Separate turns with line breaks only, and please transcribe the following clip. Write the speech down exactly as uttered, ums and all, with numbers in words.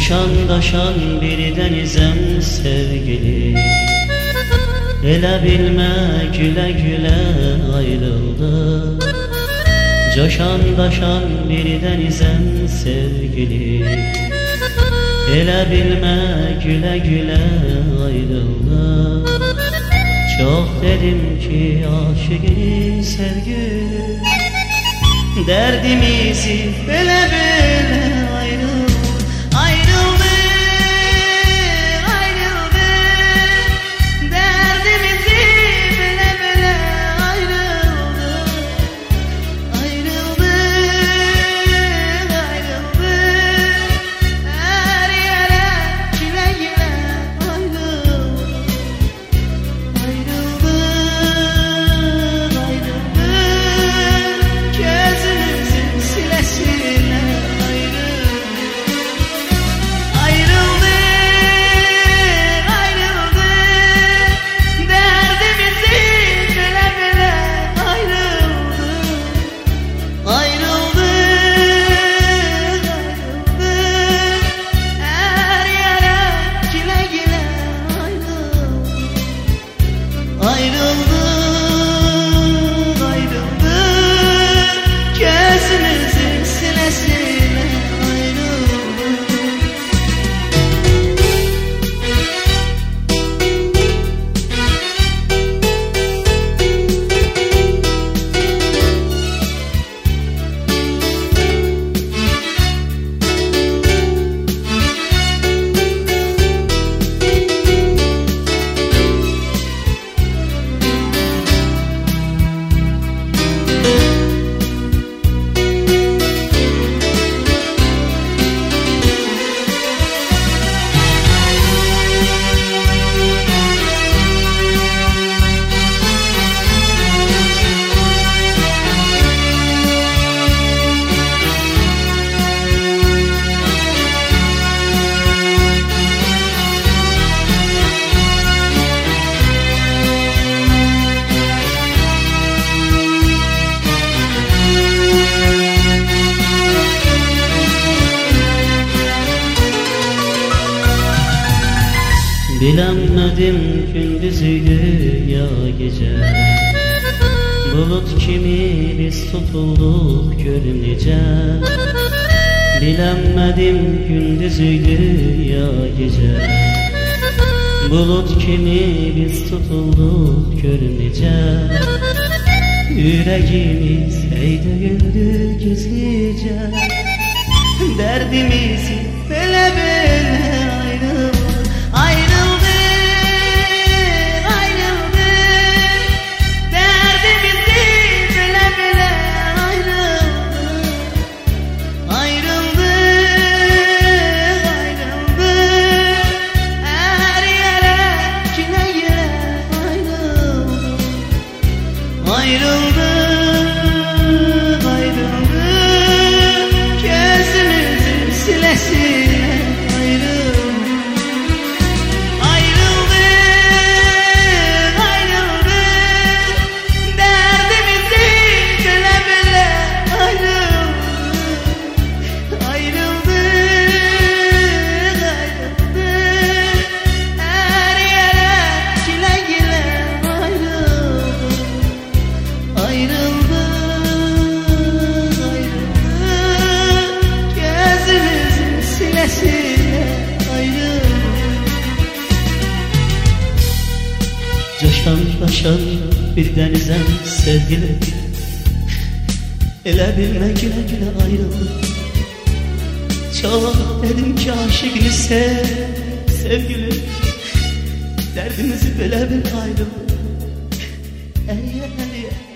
Coşan daşan bir denizem sevgili, ele bilme güle güle ayrıldı. Coşan daşan bir denizem sevgili, ele bilme güle güle ayrıldı. Çok dedim ki aşık sevgili, derdimizi böyle böyle ayrıldı. Bilemedim gündüzüydü ya gece, bulut kimi biz tutulduk görünece. Bilemedim gündüzüydü ya gece, bulut kimi biz tutulduk görünece. Yüreğimiz hey döküldü gizlice, derdimizi böyle böyle ayrıldı.
Ayrıldı, ayrıldı, gözümüzün silesine ayrıldı. Ayrıldı, ayrıldı, derdimizi bile bile ayrıldı. Ayrıldı, ayrıldı, her yere gile gile ayrıldı. Ayrıldı, ayrıldı, gözümüzün silesine ayrıldı.
Coşan taşan bir denizem sevgili, ele bilme güle güle ayrıldı. Çok dedim ki aşık sev, sevgili, derdimizi böyle bir ayrıldı. Eriye eriye